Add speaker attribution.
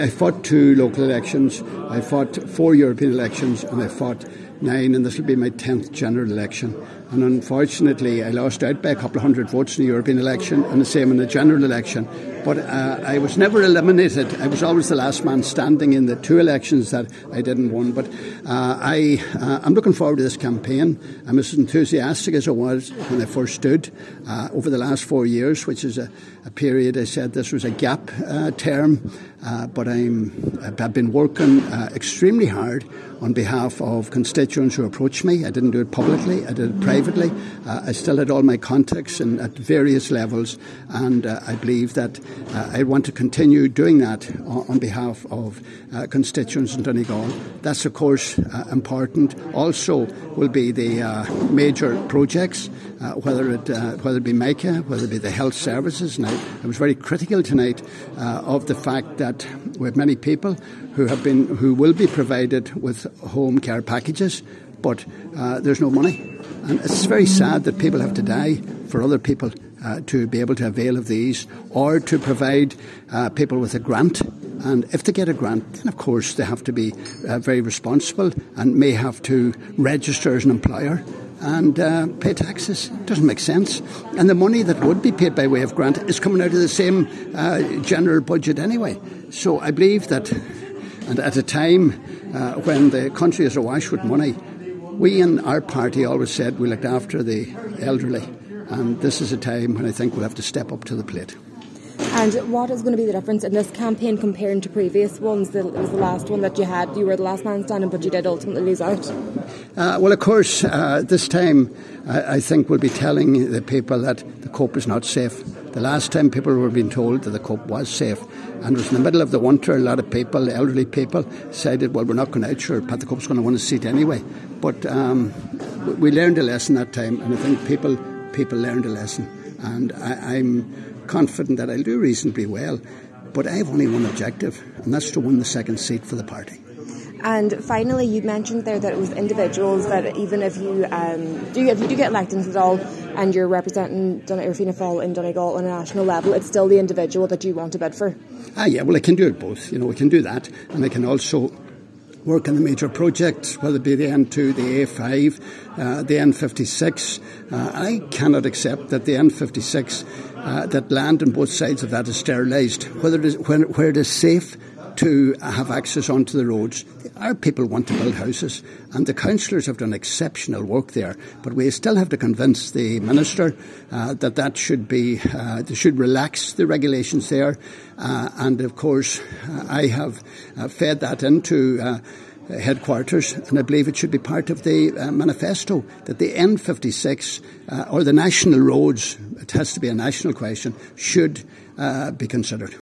Speaker 1: I fought 2 local elections, I fought 4 European elections, and I fought 9, and this will be my 10th general election. And unfortunately, I lost out by a couple of hundred votes in the European election, and the same in the general election. But I was never eliminated. I was always the last man standing in the 2 elections that I didn't win. But I'm looking forward to this campaign. I'm as enthusiastic as I was when I first stood over the last 4 years, which is a period I said this was a gap term. But I've been working extremely hard on behalf of constituents who approached me. I didn't do it publicly, I did it privately. I still had all my contacts and at various levels, and I believe that I want to continue doing that on behalf of constituents in Donegal. That's of course important. Also will be the major projects, whether it be MICA, whether it be the health services. Now, I was very critical tonight of the fact that we have many people who will be provided with home care packages, but there's no money. And it's very sad that people have to die for other people to be able to avail of these, or to provide people with a grant. And if they get a grant, then of course they have to be very responsible and may have to register as an employer and pay taxes. It doesn't make sense. And the money that would be paid by way of grant is coming out of the same general budget anyway. So I believe that, and at a time when the country is awash with money, we in our party always said we looked after the elderly. And this is a time when I think we'll have to step up to the plate.
Speaker 2: And what is going to be the difference in this campaign comparing to previous ones? It was the last one that you had. You were the last man standing, but you did ultimately lose out.
Speaker 1: Well, of course, this time I think we'll be telling the people that the Cope is not safe. The last time people were being told that the Cope was safe, and it was in the middle of the winter. A lot of people, elderly people, decided, well, we're not going out, sure, Pat the Cope's going to win a seat anyway. But we learned a lesson that time, and I think people learned a lesson. And I'm confident that I'll do reasonably well. But I have only one objective, and that's to win the second seat for the party.
Speaker 2: And finally, you mentioned there that it was individuals that even if you do get elected into Dáil and you're representing Fianna Fáil in Donegal on a national level, it's still the individual that you want to bid for.
Speaker 1: Yeah, well, I can do it both. We can do that, and I can also work on the major projects, whether it be the N2, the A5, the N56. I cannot accept that the N56, that land on both sides of that is sterilised, where it is safe to have access onto the roads. Our people want to build houses, and the councillors have done exceptional work there, but we still have to convince the Minister that should be, they should relax the regulations there, and of course I have fed that into headquarters, and I believe it should be part of the manifesto that the N56 or the national roads, it has to be a national question, should be considered.